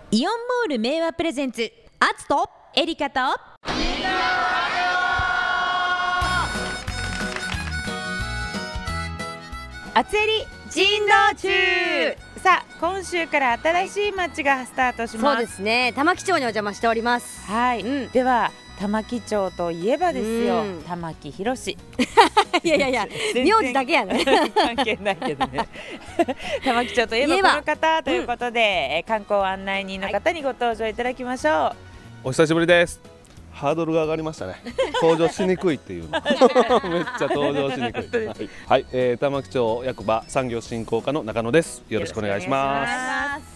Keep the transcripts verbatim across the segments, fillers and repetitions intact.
イオンモール名和プレゼンツ、アツとエリカとあつえり珍道中。さあ今週から新しい街がスタートします。 そうですね、玉城町にお邪魔しております。 はい、うん、では玉城町といえばですよ、 うん玉城宏いやいやいや名字だけやね関係ないけどね玉城町といえばこの方ということで、うん、観光案内人の方にご登場いただきましょう、はい、 お久しぶりです。ハードルが上がりましたね。登場しにくいっていうのめっちゃ登場しにくいはい、はいえー、玉城町役場産業振興課の中野です。よろしくお願いします。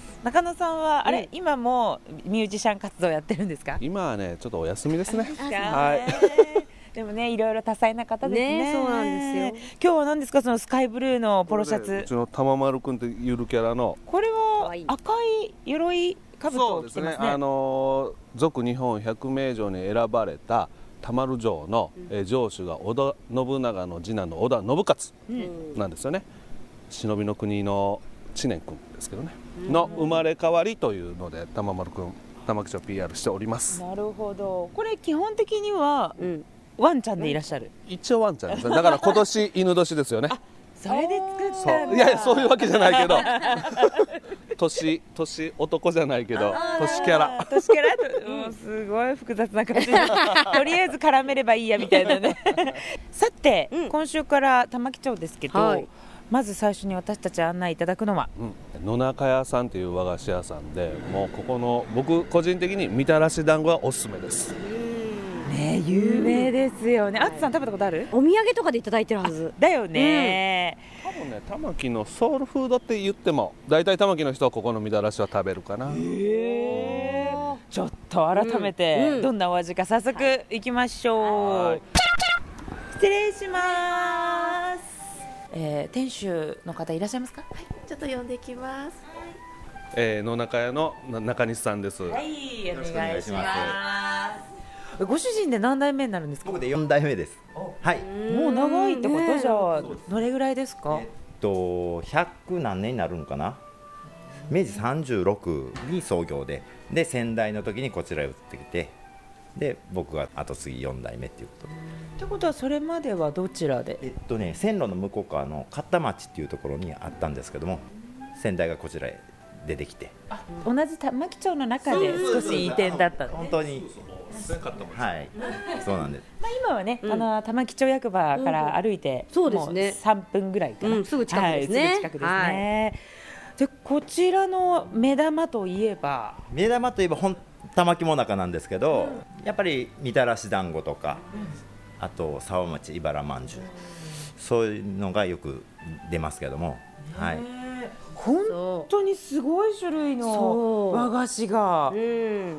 中野さんはあれ、 うん、 今もミュージシャン活動やってるんですか？ 今はねちょっとお休みですね。 はいでもねいろいろ多彩な方です ね, ねそうなんですよ。 今日は何ですか、そのスカイブルーのポロシャツ。 うちの玉丸くんってゆるキャラのこれは赤い鎧兜を着てますね。そうですね、 あのー、続日本百名城に選ばれた玉丸城の、うんえー、城主が織田信長の次男の織田信雄なんですよね、うん、忍びの国の知念君ですけどね、うん、の生まれ変わりというので玉丸くん玉城町 ピーアール しております。 なるほど。これ基本的には、うん、ワンちゃんでいらっしゃる？ 一応ワンちゃんですね。だから今年犬年ですよね。 それで作ったんだ。 いやいやそういうわけじゃないけど年年男じゃないけど年キャラ年キャラもうすごい複雑な感じでとりあえず絡めればいいやみたいなねさて、うん、今週から玉城町ですけど、はい、まず最初に私たち案内いただくのは、 うん、野中屋さんという和菓子屋さんで、もうここの僕個人的にみたらし団子がおすすめです。 ね、有名ですよね。あつさん食べたことある？ お土産とかでいただいてるはずだよね、 うん、多分ね玉城のソウルフードって言っても大体玉城の人はここのみたらしは食べるかな。 へー、ちょっと改めて、うん、どんなお味か早速いきましょう、はい、失礼します、えー、店主の方いらっしゃいますか？ はい、ちょっと呼んできます。 えー、野中屋の中西さんです。 はい、お願いします。ご主人で何代目になるんですか？ 僕でよん代目です。はい。 もう長いってことじゃあどれぐらいですか？ えっとひゃく何年になるのかな。めいじさんじゅうろくに創業で、で先代の時にこちらへ移ってきて、で僕が後継ぎよん代目っていうことで。 ってことはそれまではどちらで？ えっとね線路の向こう側の勝田町っていうところにあったんですけども、先代がこちらへ出てきて。 あ、同じ玉城町の中で少し移転だったんですね。 本当に。はい、そうなんです。 まあ今はね、うん、あの玉城町役場から歩いて、 うん、そうですね、 さんぷんぐらいかな、 うん、すぐ近くですね。 はい、すぐ近くですね。はい、でこちらの目玉といえば、 目玉といえば本玉城もなかなんですけど、うん、やっぱりみたらし団子とか、うん、あと沢町茨まんじゅう、そういうのがよく出ますけども、はい。 本当にすごい種類の和菓子が、うん、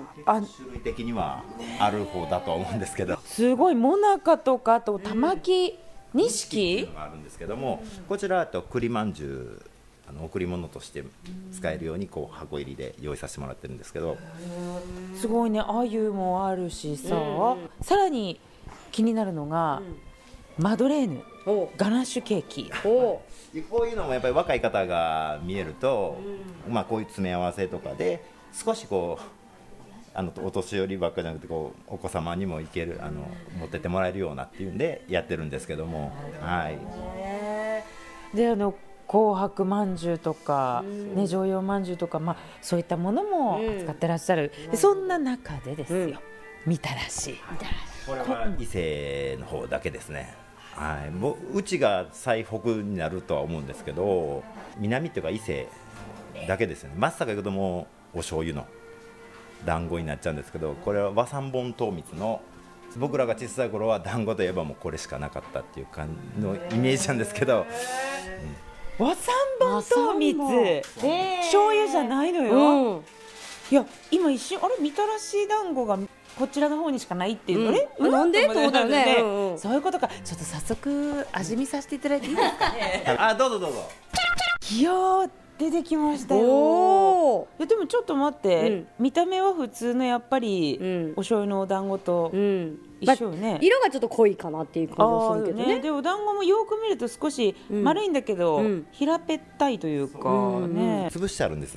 あ種類的にはある方だと思うんですけど、 すごいもなかとかあと玉城錦があるんですけども、こちらだと栗まんじゅうあの贈り物として使えるようにこう箱入りで用意させてもらってるんですけど、 すごいね、あゆもあるしさ、うん、さらに気になるのが、うん、マドレーヌガナッシュケーキ。 こういうのもやっぱり若い方が見えると、うん、まあこういう詰め合わせとかで少しこうあのお年寄りばっかじゃなくてこうお子様にもいけるあの持ってってもらえるようなっていうんでやってるんですけども、はい。 であの紅白まんじゅうとか、うん、ね常用まんじゅうとか、まあそういったものも扱ってらっしゃる。うん、でそんな中でですよ、うん、みたらし。 これは伊勢の方だけですね。はい、もううちが最北になるとは思うんですけど、南っていうか伊勢だけですよね。松阪行くともうお醤油の団子になっちゃうんですけど、これは和三盆糖蜜の、僕らが小さい頃は団子といえばもうこれしかなかったっていう感じのイメージなんですけど、 うん、和三盆糖蜜醤油じゃないのよ、うん、いや今一瞬あれみたらし団子がこちらの方にしかないっていう、うん、あれ、 うん、なんでと思ったよね、 うんうん、そういうことか。ちょっと早速味見させていただいていいですかねあ、どうぞどうぞ。 いやー出てきましたよ。いやでもちょっと待って、うん、見た目は普通のやっぱり、うん、お醤油のお団子と一緒よね、 まあ、色がちょっと濃いかなっていう感じがするけど ね, ねでお団子もよく見ると少し丸いんだけど、うん、平べったいというか、うん、ね潰してあるんです。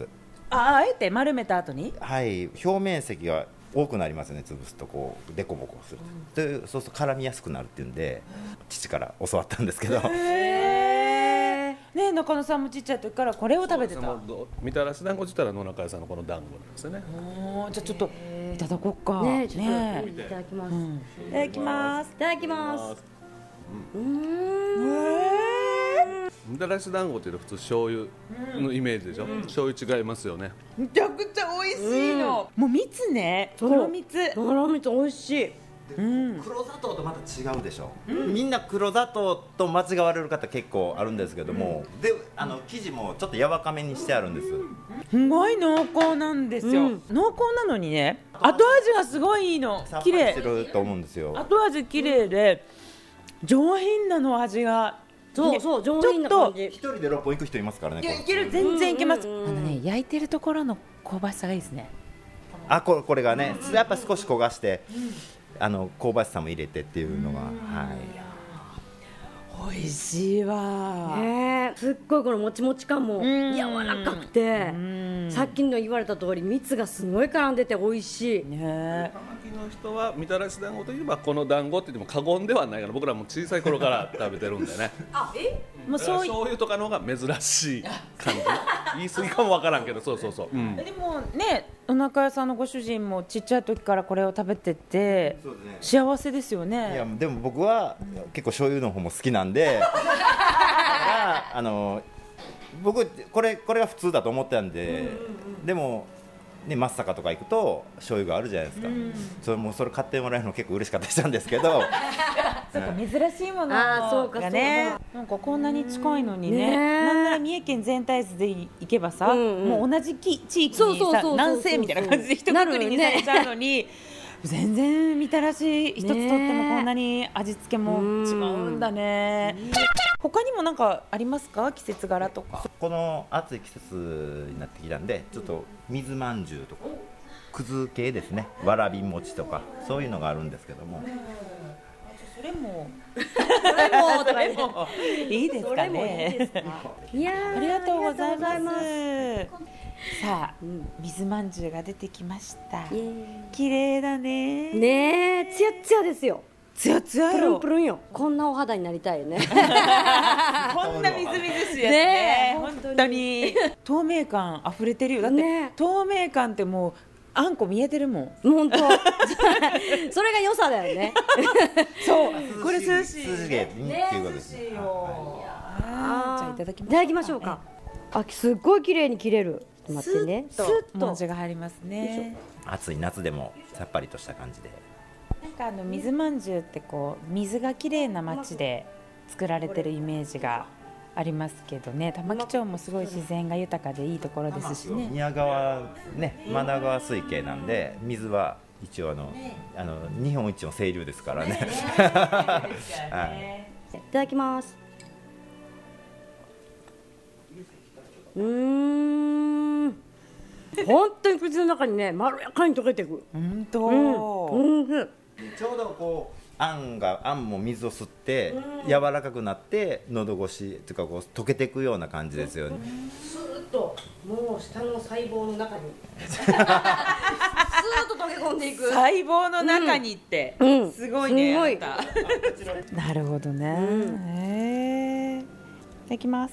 ああえて丸めた後にはい表面積が多くなりますよね、潰すとこうデコボコすると、うん、でそうすると絡みやすくなるっていうんで父から教わったんですけど。 へえ、ね、中野さんもちっちゃい時からこれを食べてた。 みたらし団子自体は野中屋さんのこの団子なんですよね。 おじゃあちょっといただこうかねちょっとねいただきます、 うん、いただきます。 いただきます。うーん、 みたらし団子っていうと普通醤油のイメージでしょ、うん、醤油違いますよね。 めちゃくちゃ美味しいの、うん、もう蜜ね、黒蜜黒蜜美味しい。 うん、 黒砂糖とまた違うでしょ、うん、みんな黒砂糖と間違われる方結構あるんですけども、うん、であの生地もちょっと柔らかめにしてあるんです。 すごい濃厚なんですよ、うん、濃厚なのにね後味がすごいいいの。 さっぱりしてると思うんですよ。 後味綺麗で上品なの味が。 そうそう、上品な感じ。 一人でろっぽん行く人いますからね。 いける、全然いけます。あのね、焼いてるところの香ばしさがいいですね。 あ、これ、これがね、やっぱ少し焦がして、あの香ばしさも入れてっていうのが、はい。 美味しいわ。 ね、すっごいこのもちもち感も柔らかくて、さっきの言われた通り蜜がすごい絡んでて美味しい。 ね。 玉木の人はみたらし団子といえばこの団子って言っても過言ではないから、僕らも小さい頃から食べてるんでね。 あ、え？もうそう醤油とかの方が珍しい感じ。言い過ぎかもわからんけど、そうそうそう。うん、 でもね、お中屋さんのご主人もちっちゃい時からこれを食べてて、ね、幸せですよね。 いやでも僕は結構醤油の方も好きなんで、あの僕これこれが普通だと思ってたんで、うんうんうん、でも。ね、松阪とか行くと醤油があるじゃないですか、うん、それもそれ買ってもらえるの結構嬉しかったりしたんですけどそうか、珍しいものがね、なんかこんなに近いのにね、なんなら三重県全体図で行けばさ、うんうん、もう同じ地域にさ南西みたいな感じで一括りにされちゃうのに、全然みたらし一つとってもこんなに味付けも違うんだね。他にも何かありますか、季節柄とか。 この暑い季節になってきたんで、ちょっと水まんじゅうとかくず系ですね、わらび餅とかそういうのがあるんですけども、 それもそれもいいですかね。 いやありがとうございます。さあ、うん、水まんじゅうが出てきました。綺麗だね。 ねえ、つやつやですよ。 つやつやプルンプルンよ。こんなお肌になりたいよね。 こんなみずみずしいやつね。本当に透明感溢れてるよ。だって、ね、透明感ってもうあんこ見えてるもん。 本当。それが良さだよね。 そう。これ涼しい。 涼しいっていうことですね。 じゃあいただきましょう。 いただきましょうか。あ、すっごい綺麗に切れる。待ってね。 スッと味が入りますね。 暑い夏でもさっぱりとした感じで。 なんかあの水まんじゅうってこう水が綺麗な町で作られてるイメージがありますけどね。玉城町もすごい自然が豊かでいいところですしね。 宮川ね、真名川水系なんで水は一応あのあの日本一の清流ですからね。 はい、いただきます。うーん、本当に口の中にね、まろやかに溶けていく。 本当、 うんうん、 ちょうどこうあんがあんも水を吸って柔らかくなって喉越しというかこう溶けていくような感じですよね。 スーッともう下の細胞の中にスーッと溶け込んでいく。 細胞の中にって、うん、すごいね。すごい。なるほどね。うん、へー。いただきます。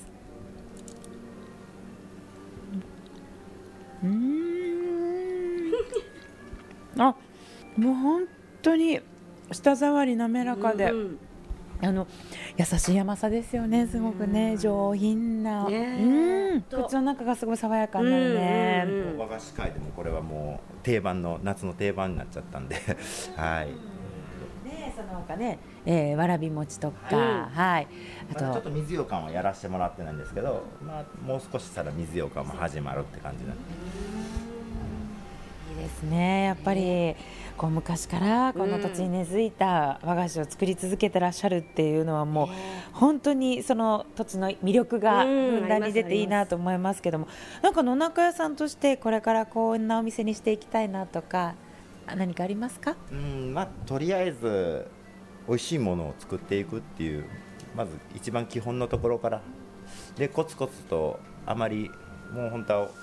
うーん。あ、もう本当に舌触り滑らかで、うん、あの優しい甘さですよね。すごくね、上品な、ね、うん、口の中がすごい爽やかになるね。 うんうん、和菓子界でもこれはもう定番の夏の定番になっちゃったんで、はい。 ね、その他ね、えー、わらび餅とか、うん、はい。 あと、ま、ちょっと水羊羹はやらせてもらってないんですけど、まあもう少ししたら水羊羹も始まるって感じなんで。 いいですね。やっぱりこう昔からこの土地に根付いた和菓子を作り続けてらっしゃるっていうのはもう本当にその土地の魅力がふんだんに出ていいなと思いますけども、なんか野中屋さんとしてこれからこんなお店にしていきたいなとか何かありますか？ うん、まあとりあえず美味しいものを作っていくっていうまず一番基本のところからでコツコツとあまりもう本当は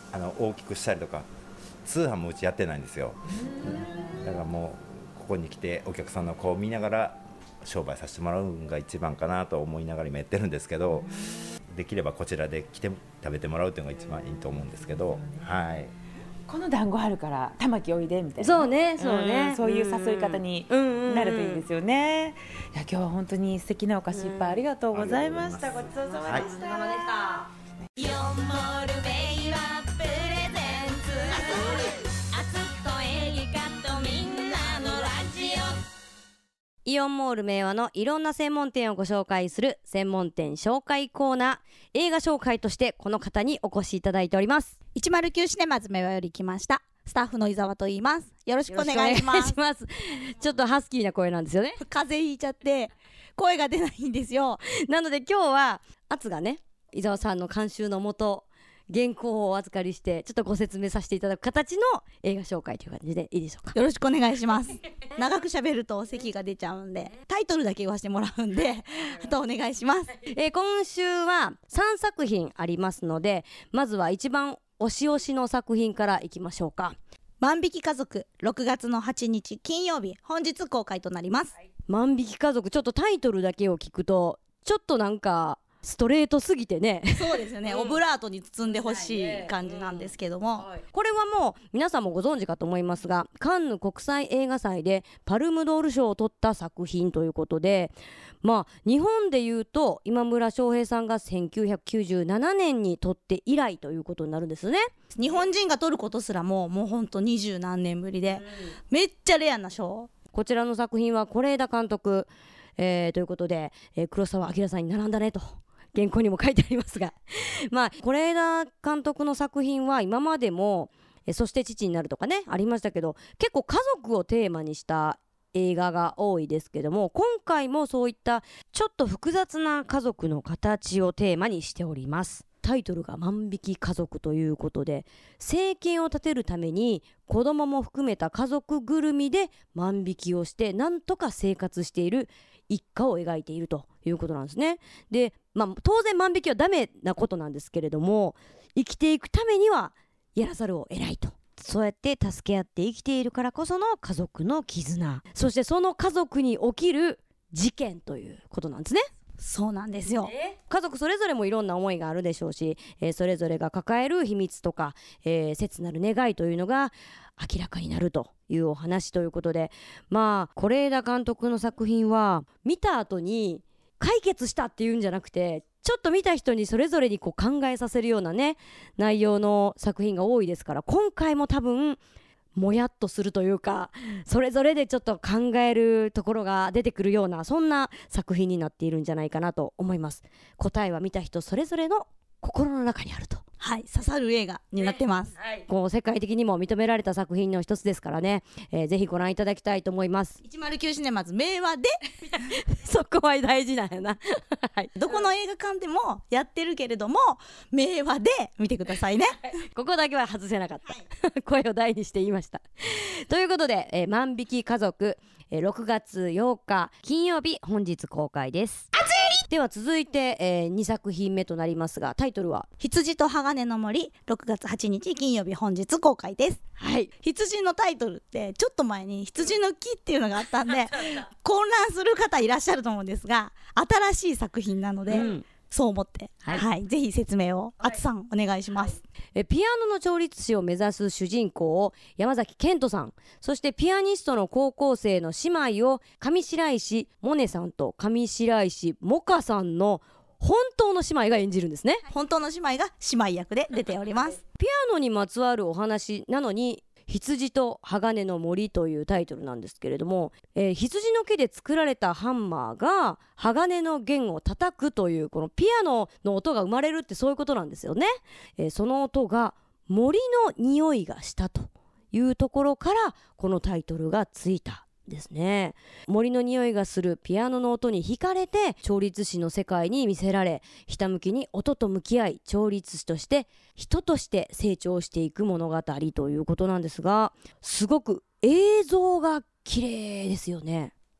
あの大きくしたりとか通販もうちやってないんですよ。だからもうここに来てお客さんの顔を見ながら商売させてもらうのが一番かなと思いながら今やってるんですけど、できればこちらで来て食べてもらうというのが一番いいと思うんですけど、はい、 この団子あるから玉木おいでみたいな、 そうねそうね、 んそういう誘い方になるといいですよね。いや今日は本当に素敵なお菓子いっぱいありがとうございました。ごちそうさまでした。 イオンモールベイはプレゼンツあつとエリカとみんなのラジオ。イオンモール明和のいろんな専門店をご紹介する専門店紹介コーナー、映画紹介としてこの方にお越しいただいております。 いちまるきゅうシネマズ明和より来ましたスタッフの伊沢と言います。よろしくお願いします。 ますちょっとハスキーな声なんですよね。 風邪ひいちゃって声が出ないんですよ。 なので今日はアツがね、伊沢さんの監修のもと原稿をお預かりしてちょっとご説明させていただく形の映画紹介という感じでいいでしょうか。 よろしくお願いします。長く喋ると咳が出ちゃうんでタイトルだけ言わせてもらうんであとお願いします。 えー、今週はさんさく品ありますので、まずは一番推し推しの作品からいきましょうか。 万引き家族ろくがつのはちにち金曜日本日公開となります。 万引き家族、ちょっとタイトルだけを聞くとちょっとなんかストレートすぎてねそうですよね、うん、オブラートに包んでほしい感じなんですけども、うんはい、 これはもう皆さんもご存知かと思いますが、カンヌ国際映画祭でパルムドール賞を取った作品ということで、まあ日本でいうと今村翔平さんがせんきゅうひゃくきゅうじゅうななねんに取って以来ということになるんですね。 日本人が取ることすらももうほんと二十何年ぶりで、うん、めっちゃレアな賞。 こちらの作品は是枝監督、えー、ということで、えー、黒澤明さんに並んだねと原稿にも書いてありますがまあ是枝監督の作品は今までもえそして父になるとかねありましたけど、結構家族をテーマにした映画が多いですけども、今回もそういったちょっと複雑な家族の形をテーマにしております。タイトルが万引き家族ということで、生計を立てるために子供も含めた家族ぐるみで万引きをしてなんとか生活している一家を描いているということなんですね。で、まあ、当然万引きはダメなことなんですけれども、生きていくためにはやらざるを得ないと、そうやって助け合って生きているからこその家族の絆、そしてその家族に起きる事件ということなんですね。 そうなんですよ。 家族それぞれもいろんな思いがあるでしょうし、えー、それぞれが抱える秘密とか、えー、切なる願いというのが明らかになるというお話ということで、まあ是枝監督の作品は見た後に解決したっていうんじゃなくて、ちょっと見た人にそれぞれにこう考えさせるようなね内容の作品が多いですから、今回も多分もやっとするというか、それぞれでちょっと考えるところが出てくるような、そんな作品になっているんじゃないかなと思います。答えは見た人それぞれの心の中にあると、 はい、刺さる映画になってます、 はい、こう世界的にも認められた作品の一つですからね、えー、ぜひご覧いただきたいと思います。 いちまるきゅうシネマズ明和でそこは大事なんやな、はい、 どこの映画館でもやってるけれども明和で見てくださいねここだけは外せなかった、はい、声を大にして言いました。ということで、えー、万引き家族、えー、ろくがつようか金曜日本日公開です。では続いて、えー、にさく品目となりますが、タイトルは羊と鋼の森ろくがつはちにち金曜日本日公開です。 はい、 羊のタイトルってちょっと前に羊の木っていうのがあったんで混乱する方いらっしゃると思うんですが、新しい作品なので、うん、そう思って、はいはい、ぜひ説明をあつさんお願いします。 えピアノの調律師を目指す主人公を山崎賢人さん、そしてピアニストの高校生の姉妹を上白石萌音さんと上白石萌歌さんの本当の姉妹が演じるんですね。 本当の姉妹が姉妹役で出ておりますピアノにまつわるお話なのに羊と鋼の森というタイトルなんですけれども、えー、羊の毛で作られたハンマーが鋼の弦を叩くという、このピアノの音が生まれるってそういうことなんですよね、えー、その音が森の匂いがしたというところからこのタイトルがついたですね。森の匂いがするピアノの音に惹かれて調律師の世界に魅せられ、ひたむきに音と向き合い調律師として人として成長していく物語ということなんですが、すごく映像が綺麗ですよね。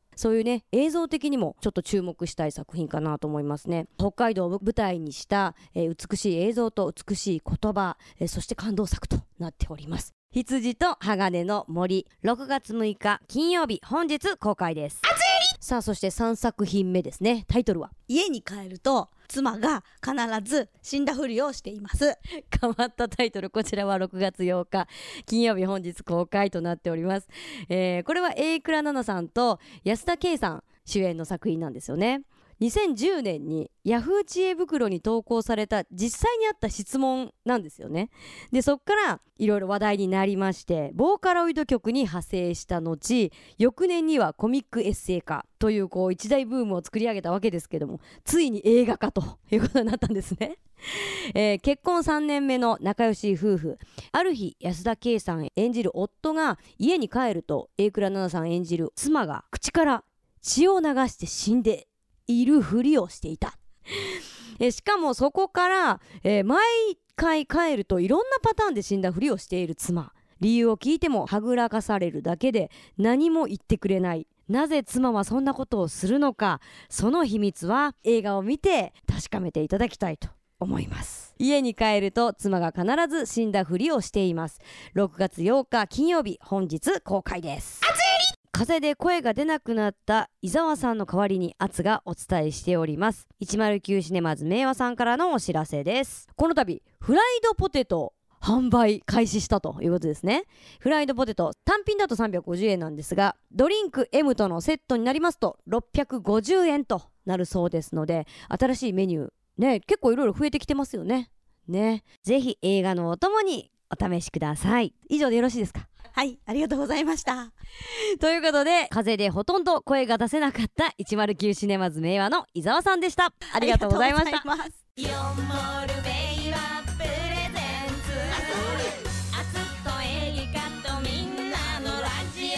そういうね映像的にもちょっと注目したい作品かなと思いますね。北海道を舞台にした、えー、美しい映像と美しい言葉、えー、そして感動作となっております。羊と鋼の森、ろくがつむいか金曜日、本日公開です。さあそしてさんさく品目ですね。タイトルは家に帰ると妻が必ず死んだふりをしています。 変わったタイトル、こちらはろくがつようか金曜日、本日公開となっております。えー、これは榮倉奈々さんと安田圭さん主演の作品なんですよね。にせんじゅうねんにヤフー知恵袋に投稿された実際にあった質問なんですよね。でそっからいろいろ話題になりまして、ボーカロイド曲に派生した後、翌年にはコミックエッセイ化というこう一大ブームを作り上げたわけですけども、ついに映画化ということになったんですね。えー、結婚さんねんめの仲良し夫婦、ある日安田圭さん演じる夫が家に帰ると、榮倉奈々さん演じる妻が口から血を流して死んでいるふりをしていた。えしかもそこから、えー、毎回帰るといろんなパターンで死んだふりをしている妻。理由を聞いてもはぐらかされるだけで何も言ってくれない。なぜ妻はそんなことをするのか、その秘密は映画を見て確かめていただきたいと思います。家に帰ると妻が必ず死んだふりをしています。ろくがつようか金曜日、本日公開です。風邪で声が出なくなった伊沢さんの代わりにアツがお伝えしております。いちまるきゅうシネマズ明和さんからのお知らせです。この度フライドポテト販売開始したということですね。フライドポテト単品だとさんびゃくごじゅうえんなんですが、ドリンク エム とのセットになりますとろっぴゃくごじゅうえんとなるそうですので、新しいメニューね、結構いろいろ増えてきてますよね。ね、ぜひ映画のお供にお試しください。以上でよろしいですか？ はい、ありがとうございました。 ということで、風邪でほとんど声が出せなかったいちまるきゅうシネマズ明和の伊沢さんでした。ありがとうございました。 よんモール明和プレゼンツ、あつとエリカとみんなのラジ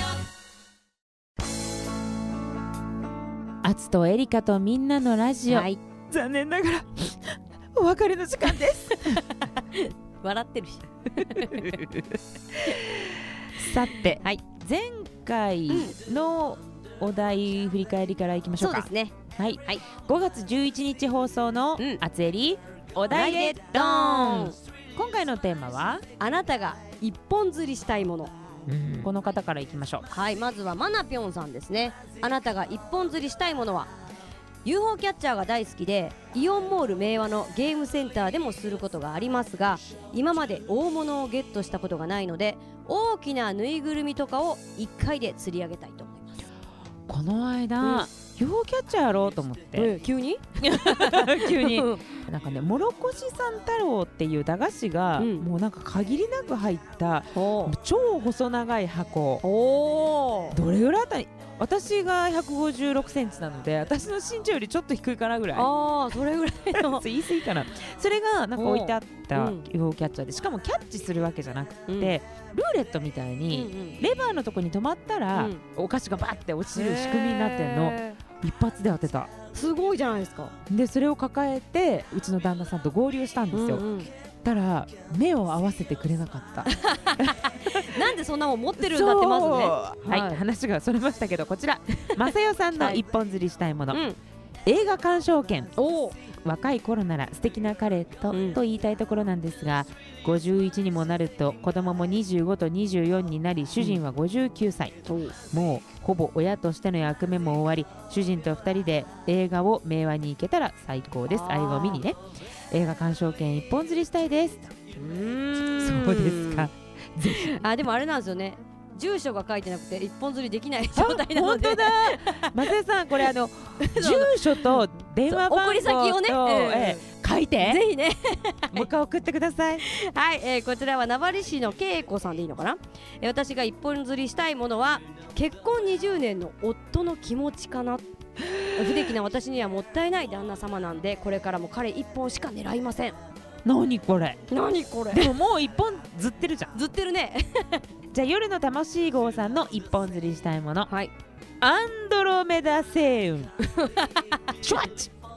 オ。あつとエリカとみんなのラジオ、はい、残念ながらお別れの時間です笑ってるしさて、はい、前回のお題振り返りからいきましょうか。 そうですね、 はい、はい、ごがつじゅういちにち放送のあつえりお題でドーン。今回のテーマはあなたが一本釣りしたいもの。 うん、この方からいきましょう。 はい、まずはまなぴょんさんですね。あなたが一本釣りしたいものは、 ユーフォー キャッチャーが大好きでイオンモール明和のゲームセンターでもすることがありますが、今まで大物をゲットしたことがないので、大きなぬいぐるみとかをいっかいで釣り上げたいと思います。 この間、うん、ユーフォー キャッチャーやろうと思って、 うん、急に急になんかね、もろこしさん太郎っていう駄菓子が、うん、もうなんか限りなく入った超細長い箱。おどれぐらいあったら、私がひゃくごじゅうろくセンチなので、私の身長よりちょっと低いかなぐらい。ああ、それぐらいの言い過ぎかな。それがなんか置いてあったユーフォー キャッチャーで、しかもキャッチするわけじゃなくて、うん、ルーレットみたいにレバーのとこに止まったら、うん、お菓子がバッて落ちる仕組みになってるの。一発で当てた。すごいじゃないですか。でそれを抱えてうちの旦那さんと合流したんですよ。うんうん、たら目を合わせてくれなかったなんでそんなもん持ってるんだってまずね。 はい、はい、話がそれましたけど、こちらまさよさんの一本釣りしたいもの、はい、うん、映画鑑賞券。お若い頃なら素敵な彼と、うん、と言いたいところなんですが、ごじゅういちにもなると子供もにじゅうごとにじゅうよんになり、主人はごじゅうきゅうさい、うん、もうほぼ親としての役目も終わり、主人とふたりで映画を明和に行けたら最高です。あれを見にね、映画鑑賞券一本釣りしたいです。うーん、そうですか。 あ、でもあれなんですよね、住所が書いてなくて一本釣りできない状態なので。 本当だ松江さん、これあの住所と電話番号と送り先をね、えー、書いてぜひねもう一回送ってください。 はい、えー、こちらは名張市の恵子さんでいいのかな。えー、私が一本釣りしたいものは結婚にじゅうねんの夫の気持ちかな。不出来な私にはもったいない旦那様なんで、これからも彼一本しか狙いません。 何これ何これ。 でももう一本ずってるじゃん。 ずってるねじゃあ夜の魂号さんの一本釣りしたいもの、 はい、 アンドロメダ星雲シュワッチ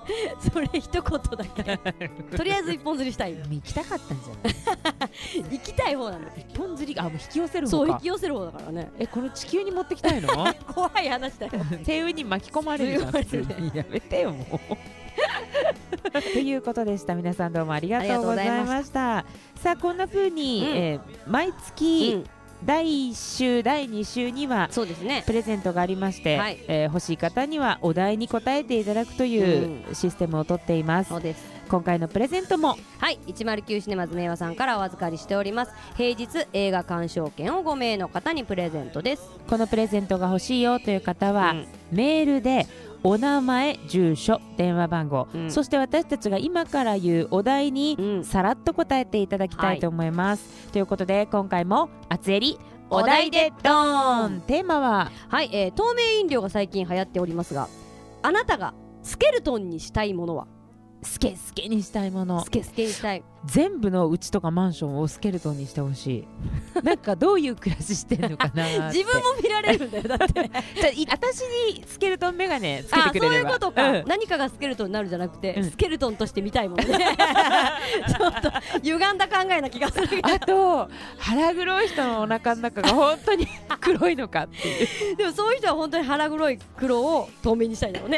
それ一言だけとりあえず一本釣りしたい行きたかったんじゃない行きたい方なの。 一本釣り、あ、もう引き寄せる方か。 そう引き寄せる方だからね。 え、この地球に持ってきたいの怖い話だよ星雲に巻き込まれるじゃん普通に。やめてよもうということでした。皆さんどうもありがとうございました。さあこんな風に、 うんえー毎月、 うんだいいっ週だいに週にはそうですね。 プレゼントがありまして、 はいえー欲しい方にはお題に答えていただくというシステムをとっています。 そうです。 今回のプレゼントもはい、いちまるきゅうシネマズ明和さんからお預かりしております。平日映画鑑賞券をご名の方にプレゼントです。 このプレゼントが欲しいよという方は、 うんメールでお名前、住所、電話番号、 うんそして私たちが今から言うお題にうんさらっと答えていただきたいと思います、ということで今回もあつえりお題でドーン。テーマははい、えー透明飲料が最近流行っておりますが、あなたがスケルトンにしたいものは？ スケスケにしたいもの。 スケスケにしたい。 全部の家とかマンションをスケルトンにしてほしいなんかどういう暮らししてんのかなーって自分も見られるんだよだってじゃあい私にスケルトンメガネつけあ、そうてくれればいうことか、 うん何かがスケルトンになるじゃなくて、 うんスケルトンとして見たいもんねちょっと歪んだ考えな気がするけどあと腹黒い人のお腹の中が本当に黒いのかっていうでもそういう人は本当に腹黒い黒を透明にしたいだろうね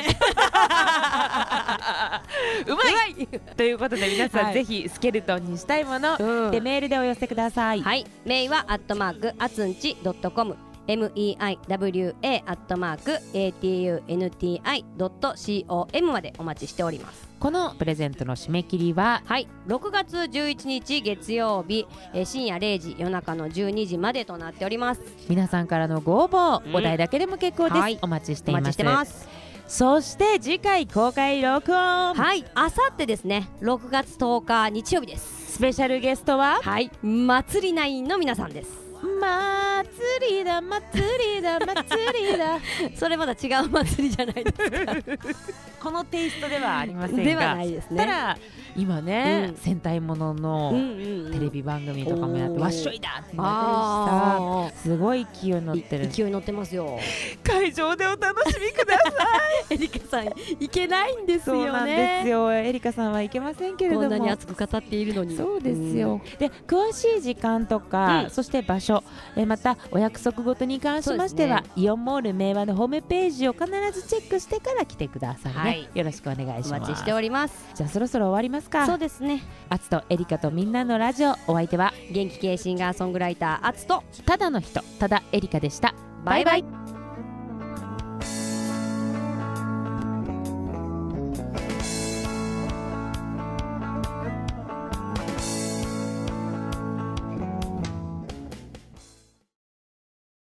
うまいということで皆さん、 はいぜひスケルトンにしたいもの、 うんでメールでお寄せください。 はい、メイはアットマークあつんち .comメイワアットマーク アトゥンティドットコム までお待ちしております。 このプレゼントの締め切りははい、ろくがつじゅういちにち月曜日、えー深夜れいじ夜中のじゅうにじまでとなっております。 皆さんからのご応募、 うんお題だけでも結構です、 はいお待ちしています。 お待ちしてます。 そして次回公開録音、 はい、あさってですね、ろくがつとおか日曜日です。 スペシャルゲストははい、祭りナインの皆さんです。 祭りだ祭りだ祭りだそれまだ違う祭りじゃないですかこのテイストではありませんがではないですね。 ただ今ね、 うん戦隊もののうんうんうんテレビ番組とかもやって、 おーわっしょいだってなあってるしさ、すごい勢い乗ってる。 勢い乗ってますよ。 会場でお楽しみくださいエリカさん行けないんですよね。 そうなんですよ。エリカさんはいけませんけれども、 こんなに熱く語っているのに。 そうですよ、で詳しい時間とか、 うんそして場所、えまたお約束事に関しましては、 そうイオンモール明和のホームページを必ずチェックしてから来てくださいね、 はいよろしくお願いします。 お待ちしております。 じゃあそろそろ終わりますか。 そうですね。 アツとエリカとみんなのラジオ、お相手は元気系シンガーソングライターアツとただの人、ただエリカでした。 バイバイ。